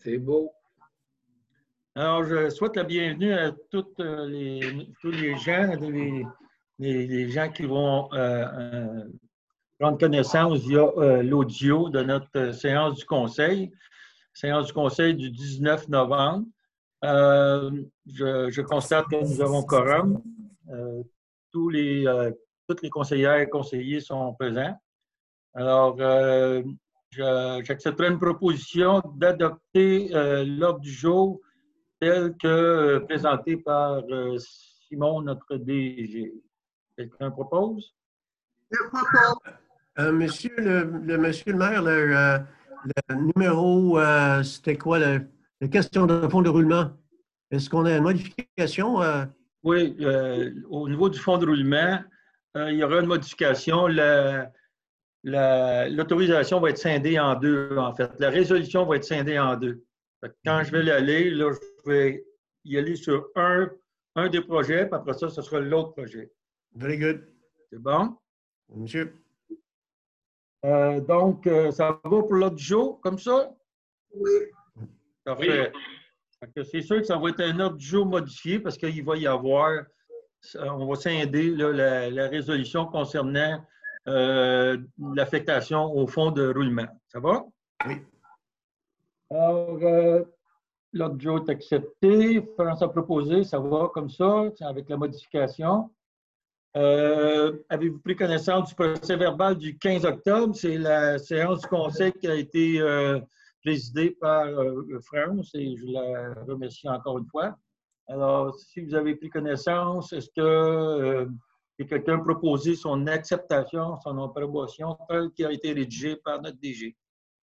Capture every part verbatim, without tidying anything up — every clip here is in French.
C'est beau. Alors, je souhaite la bienvenue à toutes les, tous les gens, les, les, les gens qui vont euh, euh, prendre connaissance via euh, l'audio de notre séance du Conseil, séance du Conseil du dix-neuf novembre. Euh, je, je constate que nous avons quorum. Euh, tous les, euh, toutes les conseillères et conseillers sont présents. Alors, euh, j'accepterai une proposition d'adopter euh, l'ordre du jour tel que euh, présenté par euh, Simon, notre D G. Quelqu'un propose? Je propose. Euh, monsieur, le, le, monsieur le maire, le, euh, le numéro, euh, c'était quoi, le, la question de fonds de roulement? Est-ce qu'on a une modification? Euh? Oui, euh, au niveau du fonds de roulement, euh, il y aura une modification. L'autorisation va être scindée en deux, en fait. La résolution va être scindée en deux. Quand je vais l'aller, là, je vais y aller sur un, un des projets, puis après ça, ce sera l'autre projet. Very good. C'est bon? Monsieur. Euh, donc, euh, ça va pour l'autre jour, comme ça? Oui. Parfait. Oui. C'est sûr que ça va être un ordre du jour modifié parce qu'il va y avoir, on va scinder là, la, la résolution concernant euh, l'affectation au fonds de roulement. Ça va? Oui. Alors, euh, l'ordre du jour est accepté. France a proposé, ça va comme ça, avec la modification. Euh, Avez-vous pris connaissance du procès verbal du quinze octobre? C'est la séance du Conseil qui a été euh, présidée par euh, France et je la remercie encore une fois. Alors, si vous avez pris connaissance, est-ce que euh, quelqu'un a proposé son acceptation, son approbation, tel qui a été rédigé par notre D G?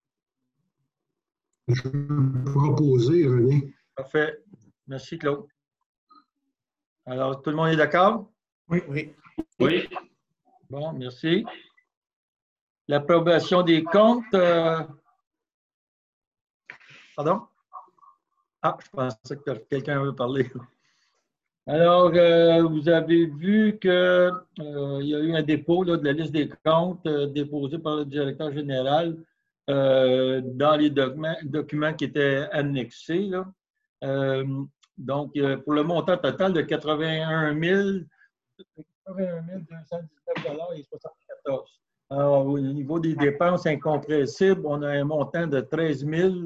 Je vais proposer, René. Parfait. Merci, Claude. Alors, tout le monde est d'accord? Oui. Oui. Oui. Bon, merci. L'approbation des comptes. Euh... Pardon? Ah, je pensais que quelqu'un veut parler. Alors, euh, vous avez vu qu'il euh, y a eu un dépôt là, de la liste des comptes euh, déposée par le directeur général euh, dans les documents, documents qui étaient annexés. Là. Euh, donc, euh, pour le montant total de quatre-vingt-un mille deux cent dix-neuf dollars et soixante-quatorze. Alors, au niveau des dépenses incompressibles, on a un montant de treize mille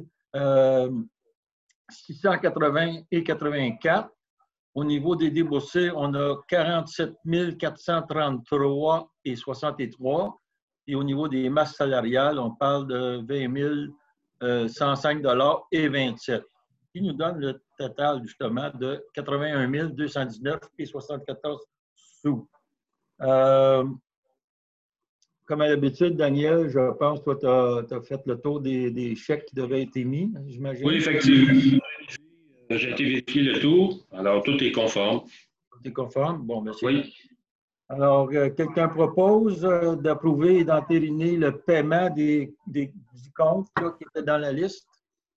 six cent quatre-vingts et quatre-vingt-quatre. Au niveau des déboursés, on a quarante-sept mille quatre cent trente-trois et soixante-trois. Et au niveau des masses salariales, on parle de vingt mille cent cinq dollars et vingt-sept. Qui nous donne le total, justement, de quatre-vingt-un mille deux cent dix-neuf et soixante-quatorze sous. Euh, comme à l'habitude, Daniel, je pense que toi, tu as, as fait le tour des, des chèques qui devaient être émis, j'imagine. Oui, effectivement. J'ai été vérifier le tout. Alors, tout est conforme. Tout est conforme? Bon, merci. Oui. Alors, euh, quelqu'un propose euh, d'approuver et d'entériner le paiement des, des, des comptes là, qui étaient dans la liste?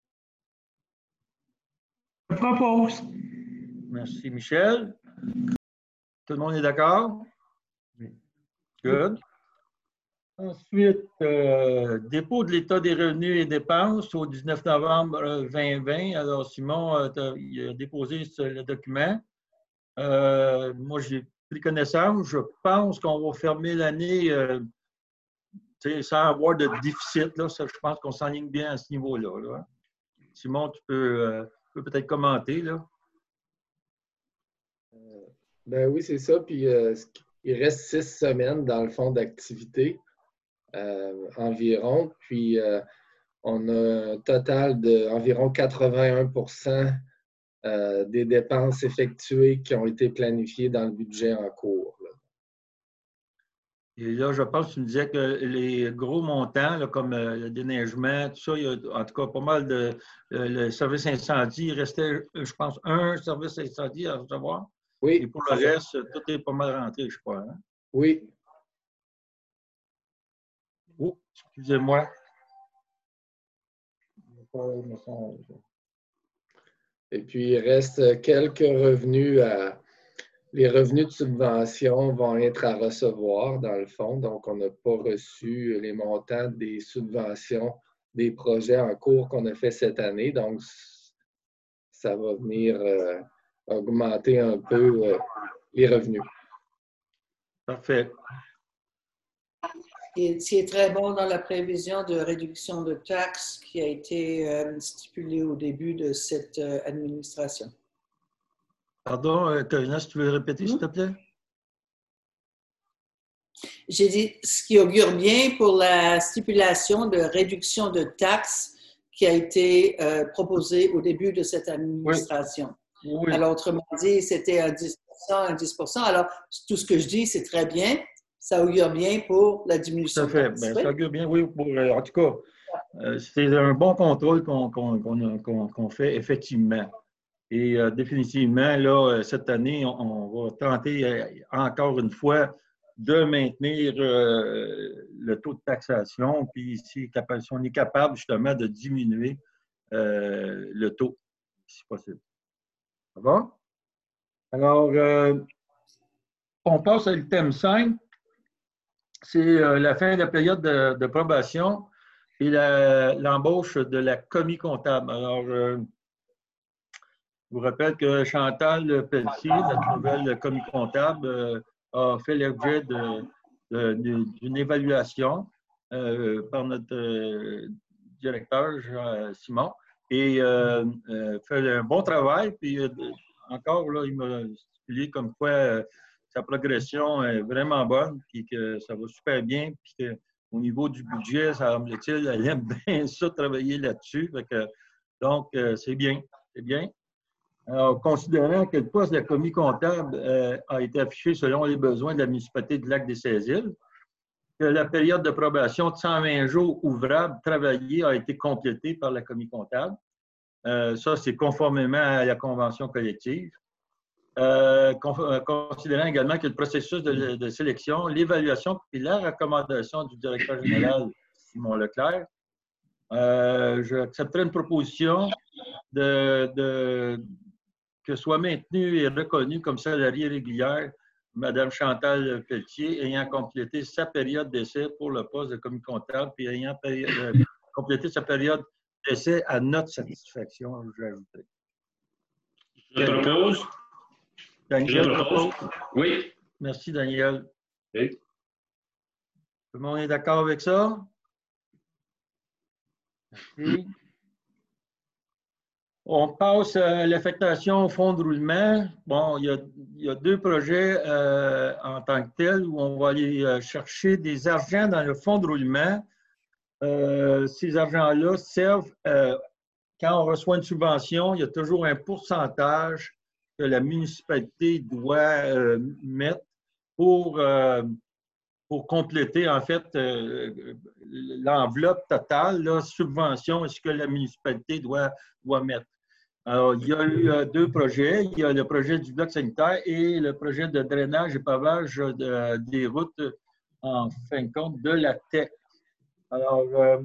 Je propose. Merci, Michel. Tout le monde est d'accord? Oui. Good. Ensuite, euh, dépôt de l'état des revenus et dépenses au dix-neuf novembre deux mille vingt. Alors, Simon euh, il a déposé ce, le document. Euh, moi, j'ai pris connaissance. Je pense qu'on va fermer l'année euh, sans avoir de déficit. Là. Ça, je pense qu'on s'enligne bien à ce niveau-là. Là. Simon, tu peux, euh, peux peut-être commenter. Là. Euh, ben oui, c'est ça. Puis euh, il reste six semaines dans le fond d'activité. Euh, environ. Puis, euh, on a un total d'environ quatre-vingt-un pour cent euh, des dépenses effectuées qui ont été planifiées dans le budget en cours. Là. Et là, je pense que tu me disais que les gros montants, là, comme euh, le déneigement, tout ça, il y a en tout cas pas mal de... Euh, le service incendie, il restait, je pense, un service incendie à recevoir. Oui. Et pour le reste, tout est pas mal rentré, je crois. Hein? Oui. Oh, excusez-moi. Et puis, il reste quelques revenus à... Les revenus de subvention vont être à recevoir, dans le fond. Donc, on n'a pas reçu les montants des subventions des projets en cours qu'on a fait cette année. Donc, ça va venir euh, augmenter un peu euh, les revenus. Parfait. Et ce qui est très bon dans la prévision de réduction de taxes qui a été euh, stipulée au début de cette euh, administration. Pardon, euh, Karina, si tu veux répéter, s'il te plaît? J'ai dit ce qui augure bien pour la stipulation de réduction de taxes qui a été euh, proposée au début de cette administration. Oui. Oui. Alors, autrement dit, c'était un dix pour cent, un dix pour cent. Alors, tout ce que je dis, c'est très bien. Ça augure bien pour la diminution de taxes. Tout à fait. Ben, ça augure bien, oui. Pour, en tout cas, euh, c'est un bon contrôle qu'on qu'on, qu'on, qu'on, qu'on fait, effectivement. Et euh, définitivement, là, cette année, on, on va tenter euh, encore une fois de maintenir euh, le taux de taxation, puis si, si on est capable justement de diminuer euh, le taux, si possible. Ça va? Alors, euh, on passe au thème cinq. C'est euh, la fin de la période de, de probation et l'embauche la, de la commis comptable. Alors, euh, je vous rappelle que Chantal Pelletier, notre nouvelle commis comptable, euh, a fait l'objet d'une évaluation euh, par notre euh, directeur, Jean Simon, et euh, euh, fait un bon travail. Puis euh, encore, là, il m'a stipulé comme quoi euh, sa progression est vraiment bonne, puis que ça va super bien, puis qu'au niveau du budget, ça semble-t-il, elle aime bien ça, travailler là-dessus. Donc, euh, c'est bien, c'est bien. Alors, considérant que le poste de la commis comptable euh, a été affiché selon les besoins de la municipalité de Lac-des-Saisiles, que la période de probation de cent vingt jours ouvrables travaillés a été complétée par la commis comptable. Euh, ça, c'est conformément à la convention collective. Euh, considérant également que le processus de, de sélection, l'évaluation et la recommandation du directeur général Simon Leclerc, euh, j'accepterai une proposition de, de que soit maintenue et reconnue comme salariée régulière Mme Chantal Pelletier, ayant complété sa période d'essai pour le poste de commis comptable, puis ayant euh, complété sa période d'essai à notre satisfaction, je l'ajouterai. Je propose. Daniel je propose. propose. Oui. Merci, Daniel. Oui. Tout le monde est d'accord avec ça? Merci. On passe à l'affectation au fonds de roulement. Bon, il y a, il y a deux projets euh, en tant que tels où on va aller chercher des argents dans le fonds de roulement. Euh, ces argents-là servent, euh, quand on reçoit une subvention, il y a toujours un pourcentage que la municipalité doit euh, mettre pour, euh, pour compléter, en fait, euh, l'enveloppe totale, la subvention, est-ce que la municipalité doit, doit mettre. Alors, il y a eu euh, deux projets. Il y a le projet du bloc sanitaire et le projet de drainage et pavage de, des routes, en fin de compte, de la T E C. Alors, euh,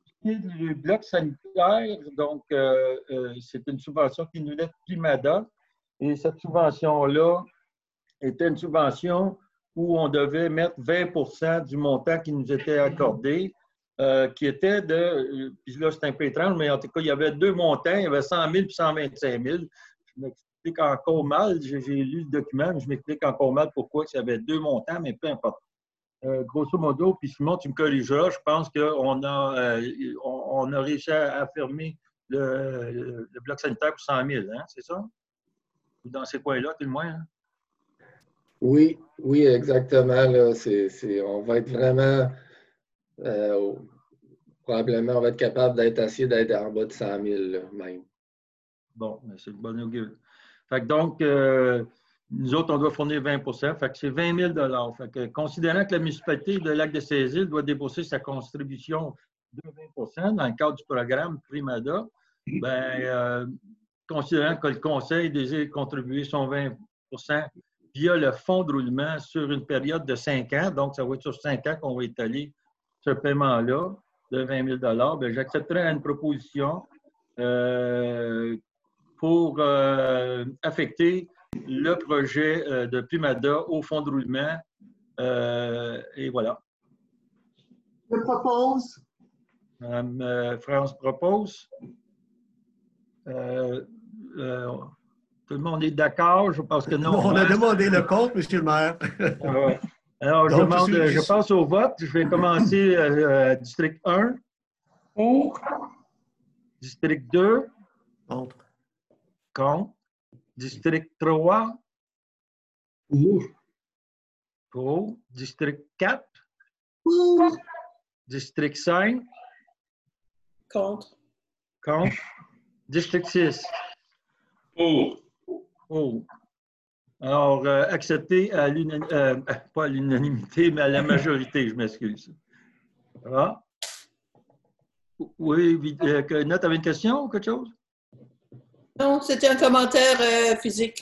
le bloc sanitaire, donc, euh, euh, c'est une subvention qui nous est Primada. Et cette subvention-là était une subvention où on devait mettre vingt pour cent du montant qui nous était accordé. Euh, qui était de, puis là c'est un peu étrange, mais en tout cas, il y avait deux montants, il y avait cent mille et cent vingt-cinq mille. Je m'explique encore mal, j'ai lu le document, mais je m'explique encore mal pourquoi il y avait deux montants, mais peu importe. Euh, grosso modo, puis Simon, tu me corrigeras, je pense qu'on a, euh, on, on a réussi à, à fermer le, le, le bloc sanitaire pour cent mille, hein, c'est ça? Dans ces coins-là, tout le moins, hein? Oui, oui, exactement. Là, c'est, c'est, on va être vraiment... Euh, probablement, on va être capable d'être assez d'être en bas de cent mille, là, même. Bon, c'est le bon augure. Fait que donc, euh, nous autres, on doit fournir vingt pour cent. Fait que c'est vingt mille dollars. Fait que, considérant que la municipalité de Lac-des-Saisiles doit débourser sa contribution de vingt pour cent dans le cadre du programme Primada, ben, euh, considérant que le conseil désire contribuer son vingt pour cent via le fonds de roulement sur une période de cinq ans, donc ça va être sur cinq ans qu'on va étaler ce paiement-là de vingt mille dollars, bien, j'accepterai une proposition euh, pour euh, affecter le projet euh, de Primada au fonds de roulement. Euh, et voilà. Je propose. Madame euh, France propose. Euh, euh, tout le monde est d'accord? Je pense que non. On a hein? demandé le compte, M. le maire. Alors, alors, je, Donc, demande, je suis- je passe au vote. Je vais commencer euh, district un, Pour. district deux, Contre. contre, district trois, Pour. pour, district quatre, Pour. district cinq, Contre. contre, district six, Pour. pour. Alors, euh, accepté à l'unanimité, euh, pas à l'unanimité, mais à la majorité, je m'excuse. Ça va? Oui, euh, que- Nat, tu avais une question ou quelque chose? Non, c'était un commentaire euh, physique.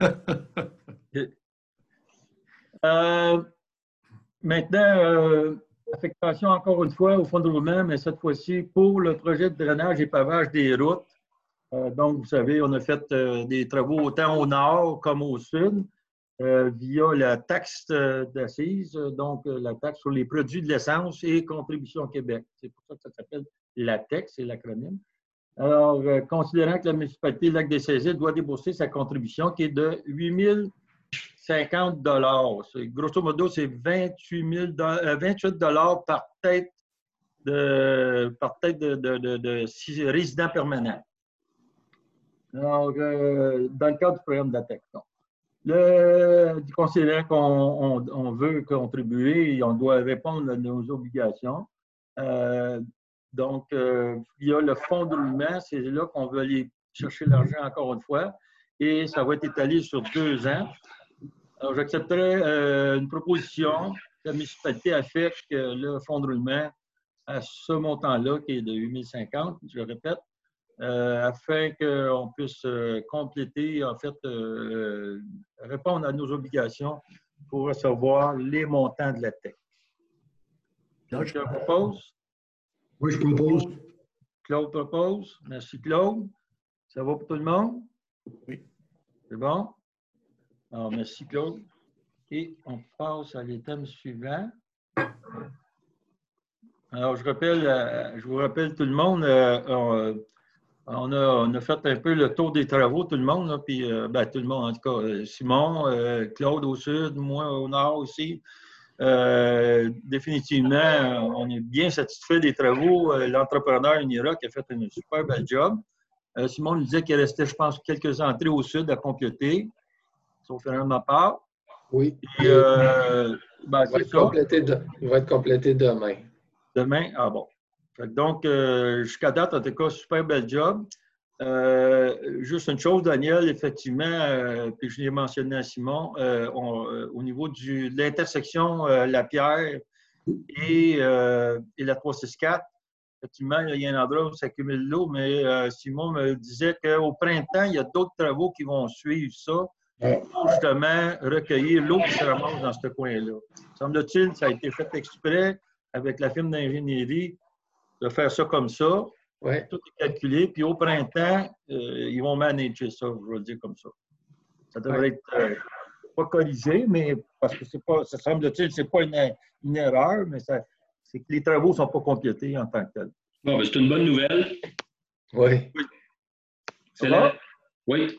Euh, maintenant, euh, affectation encore une fois au fond de roulement, mais cette fois-ci pour le projet de drainage et pavage des routes. Euh, donc, vous savez, on a fait euh, des travaux autant au nord comme au sud euh, via la taxe euh, d'assises, donc euh, la taxe sur les produits de l'essence et Contribution Québec. C'est pour ça que ça s'appelle la T E C, c'est l'acronyme. Alors, euh, considérant que la municipalité Lac-des-Saisies doit débourser sa contribution qui est de huit mille cinquante dollars. Grosso modo, c'est vingt-huit mille, vingt-huit dollars par tête de, par tête de, de, de, de résident permanent. Alors, euh, dans le cadre du programme de la T E C. Le, considérant qu'on on, on veut contribuer et on doit répondre à nos obligations, euh, donc, euh, il y a le fonds de roulement, c'est là qu'on veut aller chercher l'argent encore une fois, et ça va être étalé sur deux ans. Alors, j'accepterai euh, une proposition que la municipalité affecte le fonds de roulement à ce montant-là, qui est de huit mille cinquante, je le répète, euh, afin qu'on puisse euh, compléter, en fait, euh, répondre à nos obligations pour recevoir les montants de la T E C. Quelqu'un propose? Oui, je propose. Claude propose. Merci, Claude. Ça va pour tout le monde? Oui. C'est bon? Alors, merci, Claude. Et on passe à l'item suivant. Alors, je rappelle, euh, je vous rappelle tout le monde, euh, on, on, a, on a fait un peu le tour des travaux, tout le monde, là, puis euh, ben, tout le monde, en tout cas, euh, Simon, euh, Claude au sud, moi au nord aussi. Euh, définitivement, on est bien satisfait des travaux. Euh, L'entrepreneur Unira qui a fait un super bel job. Euh, Simon nous disait qu'il restait, je pense, quelques entrées au sud à compléter, sauf erreur de ma part. Oui. Et, euh, ben, il, va c'est être ça. complété de, il va être complété demain. Demain? Ah bon. Fait que donc, euh, jusqu'à date, en tout cas, super bel job. Euh, juste une chose, Daniel, effectivement, euh, puis je l'ai mentionné à Simon, euh, on, euh, au niveau du, de l'intersection euh, La Pierre et, euh, et la trois cent soixante-quatre, effectivement, il y a un endroit où s'accumule l'eau, mais euh, Simon me disait qu'au printemps, il y a d'autres travaux qui vont suivre ça pour justement recueillir l'eau qui se ramasse dans ce coin-là. Semble-t-il, ça a été fait exprès avec la firme d'ingénierie de faire ça comme ça. Ouais. Tout est calculé, puis au printemps, euh, ils vont manager ça, je vais le dire comme ça. Ça devrait ouais. être euh, pas corrigé, mais parce que c'est pas, ça semble-t-il, c'est pas une, une erreur, mais c'est que les travaux ne sont pas complétés en tant que tels. Bon, ben, c'est une bonne nouvelle. Oui. Oui. Excellent. Oui.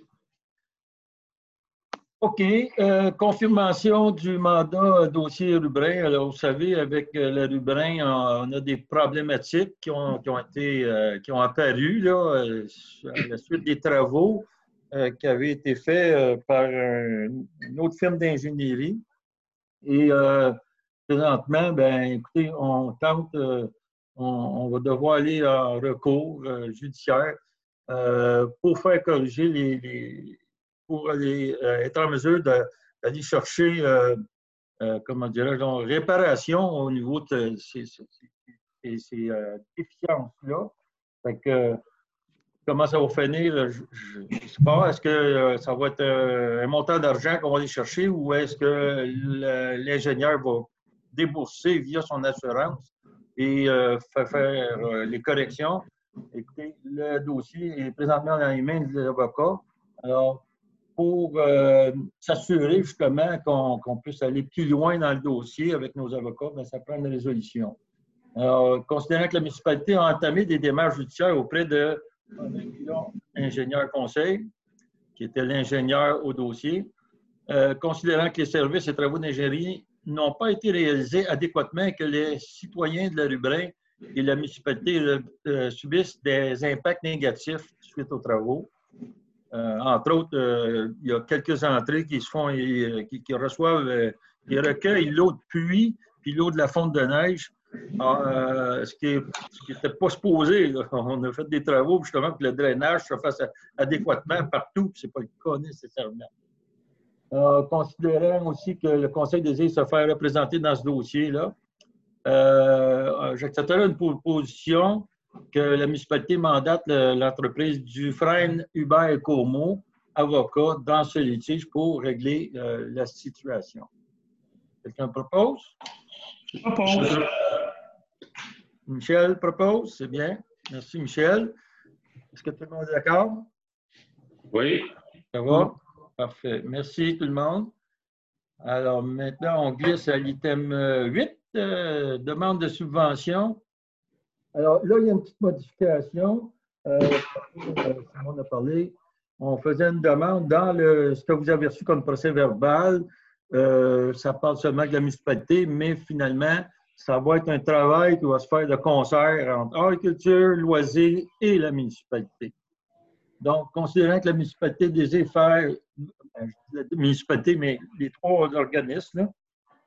OK. Euh, confirmation du mandat euh, dossier Rubrin. Alors, vous savez, avec euh, le Rubrin, on, on a des problématiques qui ont, qui ont été euh, qui ont apparu là, euh, à la suite des travaux euh, qui avaient été faits euh, par un, une autre firme d'ingénierie. Et euh, présentement, ben, écoutez, on tente, euh, on, on va devoir aller en recours euh, judiciaire euh, pour faire corriger les, les pour aller euh, être en mesure d'aller chercher, euh, euh, comment dirais-je, réparation au niveau de ces, ces, ces, ces euh, déficiences-là. Fait que, comment ça va finir, je ne sais pas. Est-ce que euh, ça va être euh, un montant d'argent qu'on va aller chercher ou est-ce que l'ingénieur va débourser via son assurance et euh, faire, faire euh, les corrections? Écoutez, le dossier est présentement dans les mains de l'avocat. Alors, pour euh, s'assurer justement qu'on qu'on puisse aller plus loin dans le dossier avec nos avocats, bien, ça prend une résolution. Alors, considérant que la municipalité a entamé des démarches judiciaires auprès de l'ingénieur conseil, qui était l'ingénieur au dossier, euh, considérant que les services et travaux d'ingénierie n'ont pas été réalisés adéquatement et que les citoyens de la Rubrin et la municipalité euh, subissent des impacts négatifs suite aux travaux. Euh, entre autres, euh, il y a quelques entrées qui se font, et, qui, qui reçoivent, euh, qui recueillent l'eau de pluie puis l'eau de la fonte de neige, euh, ce qui n'était pas supposé. Là. On a fait des travaux justement pour que le drainage se fasse adéquatement partout, puis ce n'est pas le cas nécessairement. Euh, considérant aussi que le Conseil désire se faire représenter dans ce dossier-là, euh, j'accepterai une proposition que la municipalité mandate l'entreprise Dufresne, Hubert et Como, avocat, dans ce litige pour régler euh, la situation. Quelqu'un propose? Je propose. Michel propose, c'est bien. Merci, Michel. Est-ce que tout le monde est d'accord? Oui. Ça va? Parfait. Merci tout le monde. Alors maintenant, on glisse à l'item huit, euh, demande de subvention. Alors là, il y a une petite modification. Euh, on a parlé. On faisait une demande dans le, ce que vous avez reçu comme procès verbal. Euh, ça parle seulement de la municipalité, mais finalement, ça va être un travail qui va se faire de concert entre agriculture, loisirs et la municipalité. Donc, considérant que la municipalité désire faire, ben, je dis la municipalité, mais les trois organismes, là,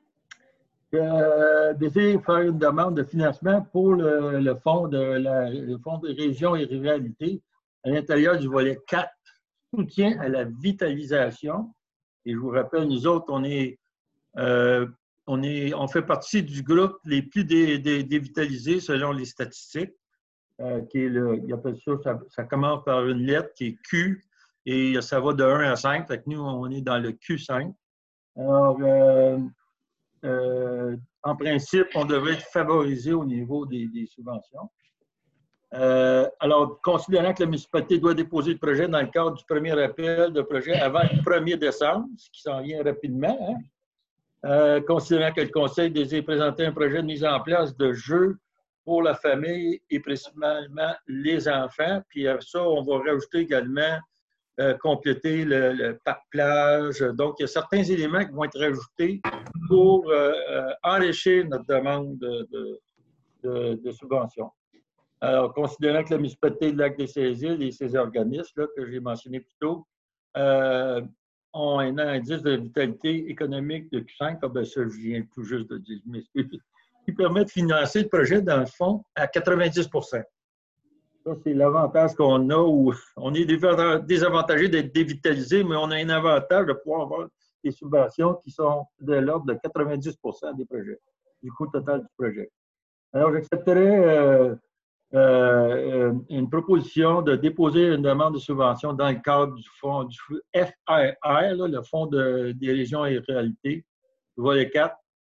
euh, désire faire une demande de financement pour le, le fonds de la le fonds de région et ruralité à l'intérieur du volet quatre, soutien à la vitalisation. Et je vous rappelle, nous autres, on est, euh, on est, on fait partie du groupe les plus dé, dé, dévitalisés selon les statistiques. Euh, qui est le, il appelle ça, ça, ça commence par une lettre qui est Q et ça va de un à cinq. Fait que nous, on est dans le Q cinq. Alors, euh, euh, en principe, on devrait être favorisé au niveau des, des subventions. Euh, alors, considérant que la municipalité doit déposer le projet dans le cadre du premier appel de projet avant le premier décembre, ce qui s'en vient rapidement, hein, euh, considérant que le Conseil désire présenter un projet de mise en place de jeux pour la famille et principalement les enfants. Puis à ça, on va rajouter également, euh, compléter le, le parc-plage. Donc, il y a certains éléments qui vont être rajoutés pour euh, euh, enrichir notre demande de, de, de, de subvention. Alors, considérant que la municipalité de Lac-des-Saisiles et ses organismes, là, que j'ai mentionné plus tôt, euh, ont un indice de vitalité économique de Q cinq, ah ben ça, je viens tout juste de dire, je m'excuse, qui permet de financer le projet, dans le fond, à quatre-vingt-dix pour cent. Ça, c'est l'avantage qu'on a où on est désavantagé d'être dévitalisé, mais on a un avantage de pouvoir avoir des subventions qui sont de l'ordre de quatre-vingt-dix pour cent des projets, du coût total du projet. Alors, j'accepterais euh, euh, une proposition de déposer une demande de subvention dans le cadre du fonds du F R R, là, le Fonds de, des régions et réalités, volet quatre,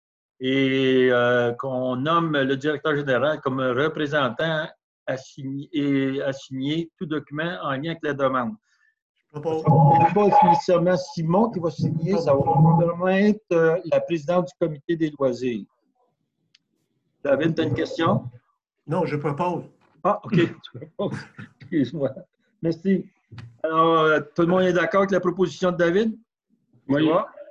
et euh, qu'on nomme le directeur général comme représentant assigné, et assigné tout document en lien avec la demande. Ce n'est pas nécessairement Simon qui va signer, ça va permettre euh, la présidente du comité des loisirs. David, tu as une question? Non, je propose. Ah, OK. Excuse-moi. Merci. Alors, euh, tout le monde est d'accord avec la proposition de David? Oui.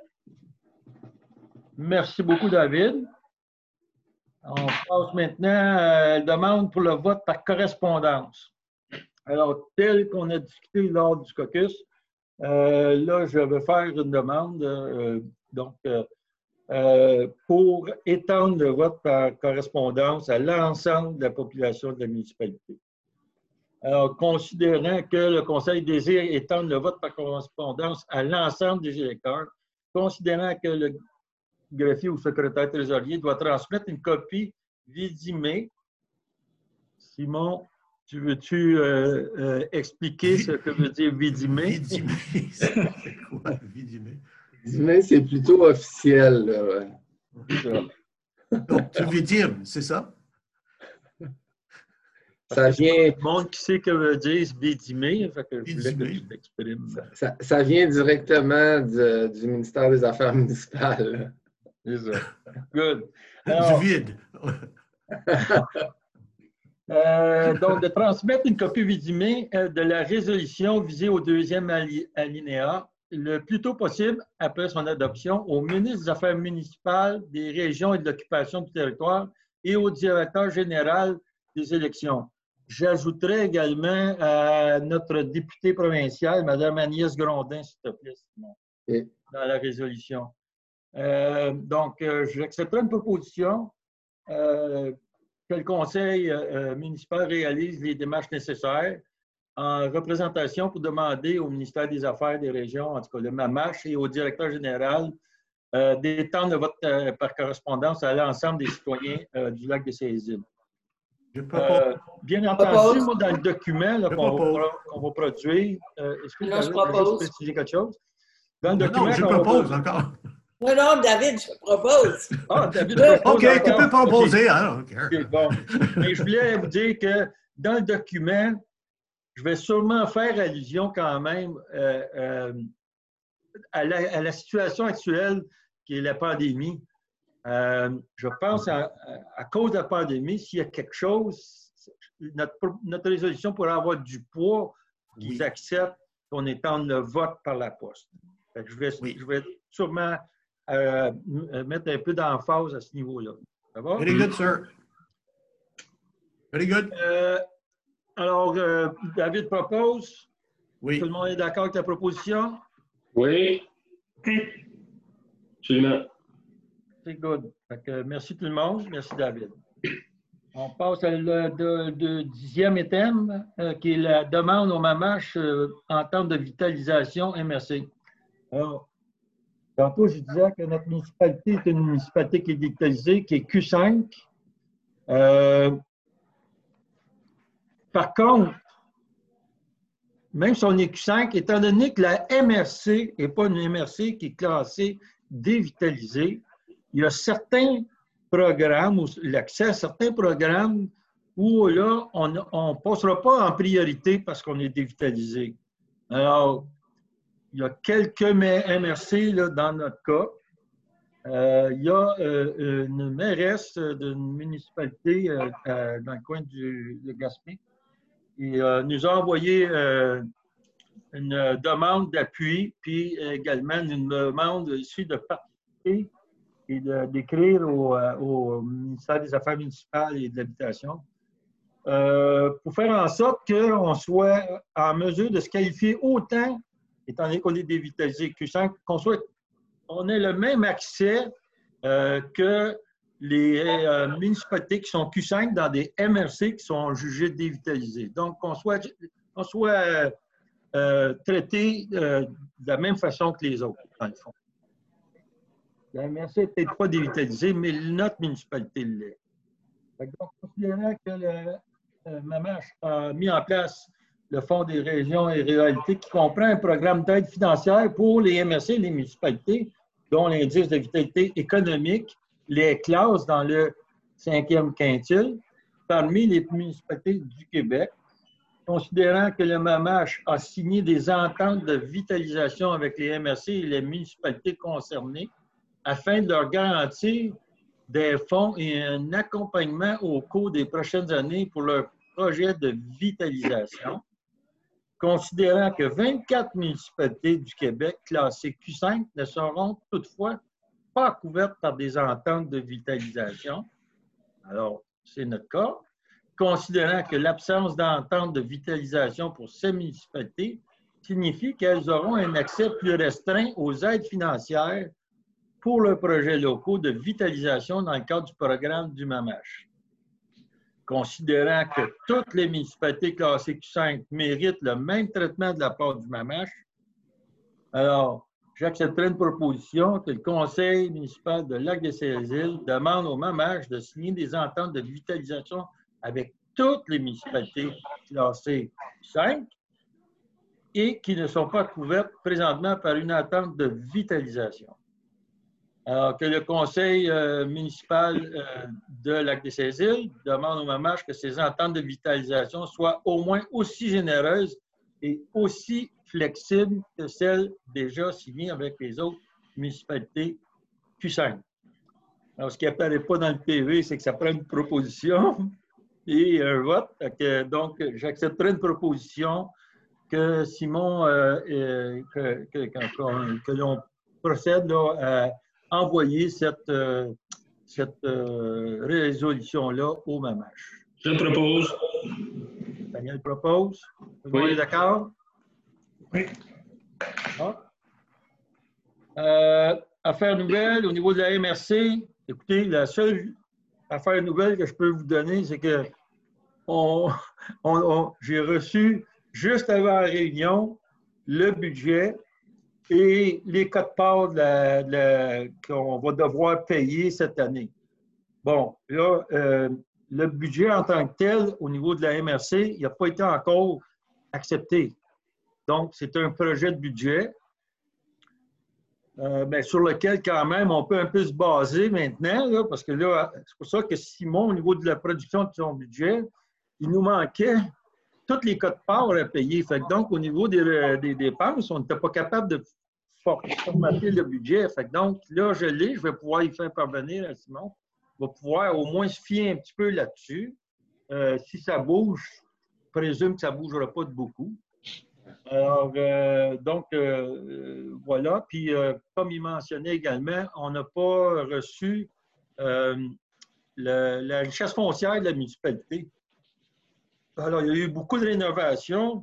Merci beaucoup, David. On passe maintenant à la demande pour le vote par correspondance. Alors, tel qu'on a discuté lors du caucus, euh, là, je vais faire une demande euh, donc, euh, euh, pour étendre le vote par correspondance à l'ensemble de la population de la municipalité. Alors, considérant que le Conseil désire étendre le vote par correspondance à l'ensemble des électeurs, considérant que le greffier ou secrétaire trésorier doit transmettre une copie vidimée. Simon, tu veux-tu euh, euh, expliquer ce que veut dire vidimé? Vidimé, c'est quoi, vidimé? Vidimé, c'est plutôt officiel. Là. Donc, tu veux dire, c'est ça? Ça vient... Tout le monde qui sait que veut dire vidimé, fait que je voulais que tu t'exprimes. Ça, ça vient directement du, du ministère des Affaires municipales. C'est ça. Good. Alors, du vide. Euh, donc, de transmettre une copie résumée euh, de la résolution visée au deuxième ali- alinéa le plus tôt possible après son adoption au ministre des Affaires municipales, des régions et de l'occupation du territoire et au directeur général des élections. J'ajouterai également à notre députée provinciale, Mme Agnès Grondin, s'il te plaît, Simon, Oui. dans la résolution. Euh, donc, euh, j'accepterai une proposition euh, que le conseil euh, municipal réalise les démarches nécessaires en représentation pour demander au ministère des Affaires des régions, en tout cas le MAMACH, et au directeur général euh, d'étendre le vote euh, par correspondance à l'ensemble des citoyens euh, du lac de Saint-Îles. Je propose. Euh, bien entendu, moi, dans le document là, qu'on, va, qu'on va produire, euh, est-ce que Non, je David veut juste propose. préciser quelque chose? Dans le Non, document non, je qu'on va propose produire- encore. Non, non, David, je propose. Ah, David Je- propose OK, tu encore. peux proposer. OK. Hein? OK. OK, bon. Mais je voulais vous dire que dans le document, je vais sûrement faire allusion quand même euh, euh, à, la, à la situation actuelle qui est la pandémie. Euh, je pense à, à cause de la pandémie, s'il y a quelque chose, notre, notre résolution pourrait avoir du poids qu'ils Oui. acceptent qu'on étende le vote par la poste. Fait que je, vais, Oui. je vais sûrement euh, mettre un peu d'emphase à ce niveau-là. Ça va? Very good, sir. Very good. Euh, alors, euh, David propose. Oui. Tout le monde est d'accord avec la proposition? Oui. Absolument. C'est good. Fait que, merci tout le monde. Merci, David. On passe à le de, de dixième item, euh, qui est la demande au MAMACH euh, en termes de vitalisation M R C. Alors, tantôt, je disais que notre municipalité est une municipalité qui est digitalisée, qui est Q cinq. Euh, par contre, même si on est Q cinq, étant donné que la M R C n'est pas une M R C qui est classée dévitalisée, il y a certains programmes, ou l'accès à certains programmes où là, on ne passera pas en priorité parce qu'on est dévitalisé. Alors, il y a quelques M R C là, dans notre cas. Euh, il y a euh, une mairesse d'une municipalité euh, euh, dans le coin du, de Gaspé qui euh, nous a envoyé euh, une demande d'appui, puis également une demande ici de participer et d'écrire au, au ministère des Affaires municipales et de l'Habitation euh, pour faire en sorte qu'on soit en mesure de se qualifier autant, étant donné qu'on est dévitalisé Q cinq, qu'on soit, on ait le même accès euh, que les euh, municipalités qui sont Q cinq dans des M R C qui sont jugées dévitalisées. Donc, qu'on soit, qu'on soit euh, traité euh, de la même façon que les autres, dans le fond. La M R C n'est peut-être pas dévitalisée, mais notre municipalité l'est. Donc, considérant que le euh, MAMACH a mis en place le Fonds des régions et ruralités qui comprend un programme d'aide financière pour les M R C et les municipalités, dont l'indice de vitalité économique les classe dans le cinquième quintile parmi les municipalités du Québec, considérant que le MAMACH a signé des ententes de vitalisation avec les M R C et les municipalités concernées, afin de leur garantir des fonds et un accompagnement au cours des prochaines années pour leur projet de vitalisation, considérant que vingt-quatre municipalités du Québec classées Q cinq ne seront toutefois pas couvertes par des ententes de vitalisation. Alors, c'est notre cas. Considérant que l'absence d'entente de vitalisation pour ces municipalités signifie qu'elles auront un accès plus restreint aux aides financières pour leurs projets locaux de vitalisation dans le cadre du programme du MAMACH. Considérant que toutes les municipalités classées Q cinq méritent le même traitement de la part du MAMACH, alors, j'accepterai une proposition que le conseil municipal de Lac-des-Saint-Îles demande au MAMACH de signer des ententes de vitalisation avec toutes les municipalités classées Q cinq et qui ne sont pas couvertes présentement par une entente de vitalisation. Alors que le conseil euh, municipal euh, de Lac-des-Saint-Îles demande au MAMACH que ces ententes de vitalisation soient au moins aussi généreuses et aussi flexibles que celles déjà signées avec les autres municipalités Q cinq. Alors, ce qui n'apparaît pas dans le P V, c'est que ça prend une proposition et un vote. Que, donc, j'accepterai une proposition que Simon, euh, euh, que, que, que, que l'on procède là, à envoyer cette, euh, cette euh, résolution-là au M A M H. Je propose. Daniel propose. Tout le monde Oui. est d'accord? Oui. Ah. Euh, affaire nouvelle au niveau de la M R C. Écoutez, la seule affaire nouvelle que je peux vous donner, c'est que on, on, on, j'ai reçu juste avant la réunion le budget et les quotes-parts de la, de la, qu'on va devoir payer cette année. Bon, là, euh, le budget en tant que tel, au niveau de la M R C, il n'a pas été encore accepté. Donc, c'est un projet de budget euh, bien, sur lequel, quand même, on peut un peu se baser maintenant, là, parce que là, c'est pour ça que Simon, au niveau de la production de son budget, il nous manquait toutes les quotes-parts à payer. Fait que donc, au niveau des, des dépenses, on n'était pas capable de formater le budget. Fait que donc, là, je l'ai, je vais pouvoir y faire parvenir à Simon. On va pouvoir au moins se fier un petit peu là-dessus. Euh, si ça bouge, je présume que ça ne bougera pas de beaucoup. Alors, euh, donc, euh, voilà. Puis, euh, comme il mentionnait également, on n'a pas reçu euh, le, la richesse foncière de la municipalité. Alors, il y a eu beaucoup de rénovations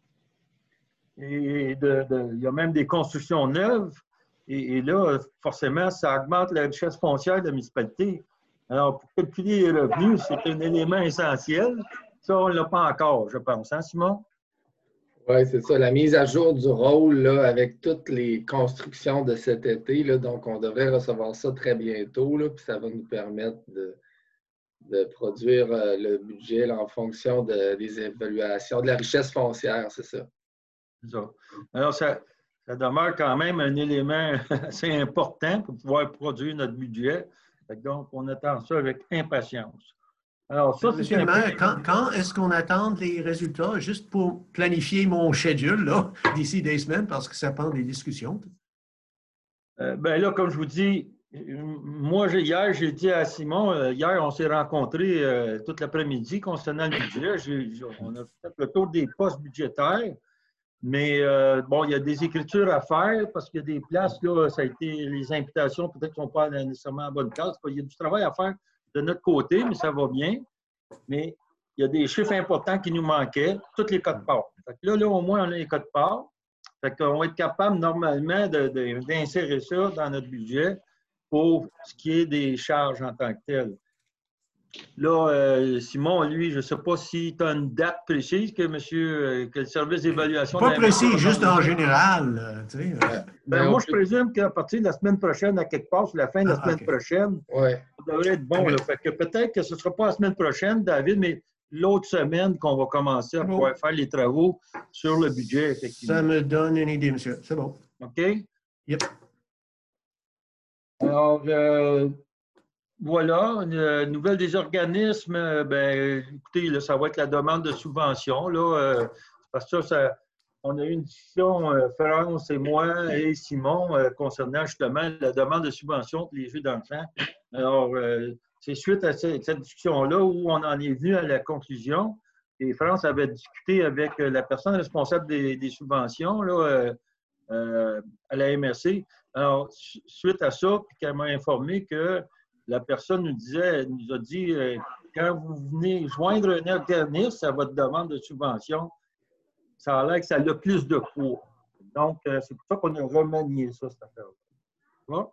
et de, de, il y a même des constructions neuves. Et, et là, forcément, ça augmente la richesse foncière de la municipalité. Alors, pour calculer les revenus, c'est un élément essentiel. Ça, on ne l'a pas encore, je pense. Hein, Simon? Oui, c'est ça. La mise à jour du rôle là, avec toutes les constructions de cet été. Là, donc, on devrait recevoir ça très bientôt. Là, puis ça va nous permettre de, de produire euh, le budget là, en fonction de, des évaluations, de la richesse foncière, c'est ça. C'est ça. Alors, ça, ça demeure quand même un élément assez important pour pouvoir produire notre budget. Donc, on attend ça avec impatience. Alors, ça, Monsieur le maire, quand, quand est-ce qu'on attend les résultats, juste pour planifier mon schedule là, d'ici des semaines, parce que ça prend des discussions? Euh, bien là, comme je vous dis, moi, hier, j'ai dit à Simon, euh, hier, on s'est rencontrés euh, toute l'après-midi concernant le budget. J'ai, j'ai, on a fait le tour des postes budgétaires, mais euh, bon, il y a des écritures à faire parce qu'il y a des places, là, ça a été, les invitations peut-être ne sont pas nécessairement à bonne place. Il y a du travail à faire de notre côté, mais ça va bien. Mais il y a des chiffres importants qui nous manquaient, toutes les quotes-parts. Là, là, au moins, on a les quotes-parts. Fait qu'on va être capable, normalement, de, de, d'insérer ça dans notre budget pour ce qui est des charges en tant que telles. Là, euh, Simon, lui, je ne sais pas si tu as une date précise que, monsieur, que le service d'évaluation... Pas précis, juste en général. Euh, tu sais, euh. ben, moi, je présume qu'à partir de la semaine prochaine, à quelque part, sur la fin de la ah, semaine okay. prochaine, ouais. ça devrait être bon. Là. Fait que peut-être que ce ne sera pas la semaine prochaine, David, mais l'autre semaine qu'on va commencer à pouvoir faire les travaux sur le budget, effectivement. Ça me donne une idée, monsieur. C'est bon. OK? Yep. Alors, euh, voilà, une nouvelle des organismes, ben, écoutez, là, ça va être la demande de subvention. Là, euh, parce que ça, ça, on a eu une discussion, euh, France et moi et Simon, euh, concernant justement la demande de subvention pour les jeux d'enfants. Alors, euh, c'est suite à cette, cette discussion-là où on en est venu à la conclusion. Et France avait discuté avec la personne responsable des, des subventions là, euh, euh, à la M R C. Alors, suite à ça, puis qu'elle m'a informé que la personne nous disait, nous a dit, euh, quand vous venez joindre un organisme à votre demande de subvention, ça a l'air que ça a plus de cours. Donc, euh, c'est pour ça qu'on a remanié ça, cette affaire-là. Bon.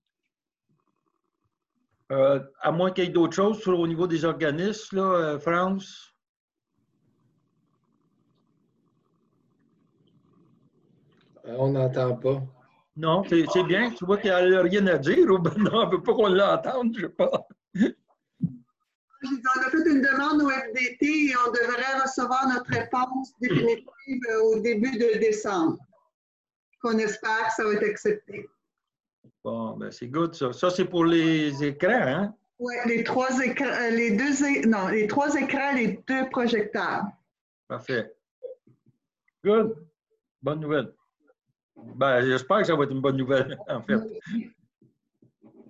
Euh, à moins qu'il y ait d'autres choses sur, au niveau des organismes, là, euh, France? On n'entend pas. Non, c'est, c'est bien. Tu vois qu'il n'y a rien à dire ou ben non, on ne veut pas qu'on l'entende, je ne sais pas. On a fait une demande au F D T et on devrait recevoir notre réponse définitive au début de décembre. Qu'on espère que ça va être accepté. Bon, ben c'est good ça. Ça, c'est pour les écrans, hein? Oui, les trois écrans, les deux, non, les trois écrans, les deux projecteurs. Parfait. Good. Bonne nouvelle. Ben, j'espère que ça va être une bonne nouvelle, en fait.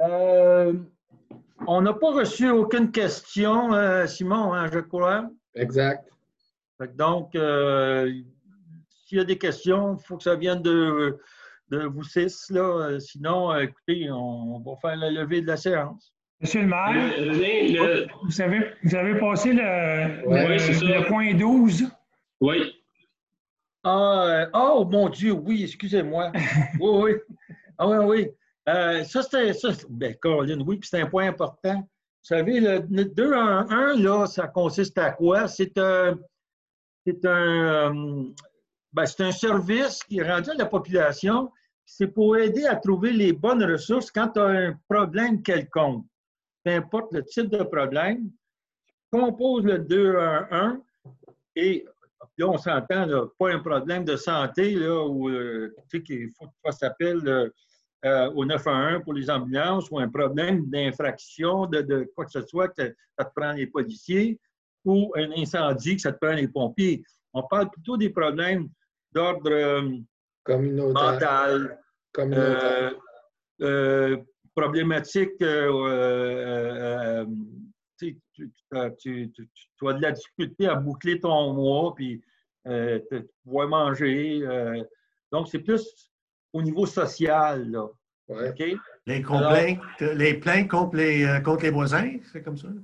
Euh, on n'a pas reçu aucune question, euh, Simon, hein, je crois. Exact. Donc, euh, s'il y a des questions, il faut que ça vienne de, de vous six. Là. Sinon, écoutez, on va faire la levée de la séance. Monsieur le maire, Le- René, le- vous avez, vous avez passé le, Ouais, le- c'est ça. le point douze. Oui. Ah, euh, oh mon Dieu, oui, excusez-moi. Oui, oui. Ah oui, oui. Euh, ça, c'était ça. Ben, Caroline, oui, puis c'est un point important. Vous savez, le, le deux un un, là, ça consiste à quoi? C'est un, c'est un, euh, ben, c'est un service qui est rendu à la population. C'est pour aider à trouver les bonnes ressources quand tu as un problème quelconque. Peu importe le type de problème, tu composes le deux un un et là, on s'entend, là, pas un problème de santé, là, où euh, tu sais qu'il faut que tu fasses appel euh, euh, au neuf un un pour les ambulances, ou un problème d'infraction, de, de quoi que ce soit, que ça te prend les policiers, ou un incendie, que ça te prend les pompiers. On parle plutôt des problèmes d'ordre euh, Communautaire. mental, Communautaire. euh, euh, problématique, euh, euh, euh, tu, tu, tu, tu, tu as de la difficulté à boucler ton mois, puis euh, pouvoir manger. Euh, donc, c'est plus au niveau social, là. Ouais. OK? Les complaintes, les plaintes contre les, euh, contre les voisins, c'est comme ça?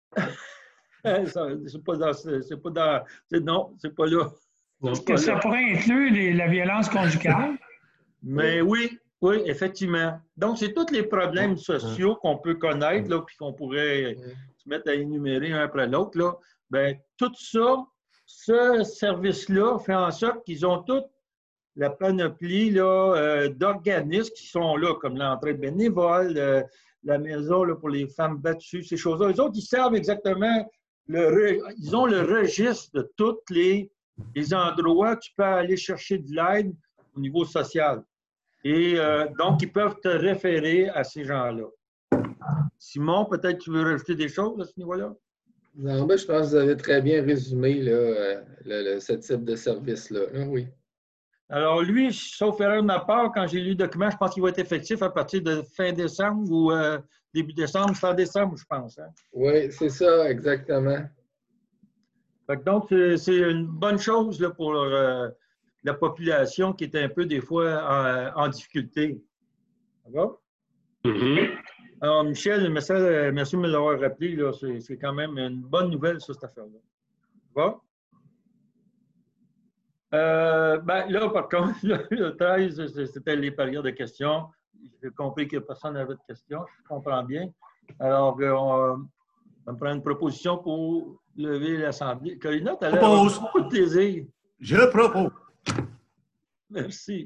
C'est pas dans... C'est pas dans non, c'est pas là. Est-ce que ça pourrait inclure les- la violence conjugale? Mais oui, oui, effectivement. Donc, c'est tous les problèmes sociaux qu'on peut connaître, là, puis qu'on pourrait se mettre à énumérer un après l'autre, là. Bien, tout ça, ce service-là fait en sorte qu'ils ont toute la panoplie là, euh, d'organismes qui sont là, comme l'entraide bénévole, euh, la maison là, pour les femmes battues, ces choses-là. Les autres, ils savent exactement, le re... ils ont le registre de tous les, les endroits où tu peux aller chercher de l'aide au niveau social. Et euh, donc, ils peuvent te référer à ces gens-là. Simon, peut-être tu veux rajouter des choses à ce niveau-là? Non, ben, je pense que vous avez très bien résumé là, euh, le, le, ce type de service-là. Ah, oui. Alors, lui, sauf erreur de ma part, quand j'ai lu le document, je pense qu'il va être effectif à partir de fin décembre ou euh, début décembre, fin décembre, je pense. Hein? Oui, c'est ça, exactement. Fait que donc, c'est une bonne chose là, pour euh, la population qui est un peu, des fois, en, en difficulté. D'accord? Mm-hmm. Alors, Michel, merci, merci de me l'avoir rappelé. C'est quand même une bonne nouvelle, ça, cette affaire-là. D'accord? Euh, ben, là, par contre, le treize, c'était les périodes de questions. J'ai compris que personne n'avait de questions. Je comprends bien. Alors, on va prendre une proposition pour lever l'Assemblée. Carolina, tu as l'air beaucoup de plaisir. Je propose. Merci.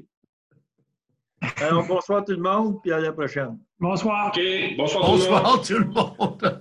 Alors, bonsoir tout le monde, puis à la prochaine. Bonsoir. OK. Bonsoir, Bonsoir tout le monde. tout le monde.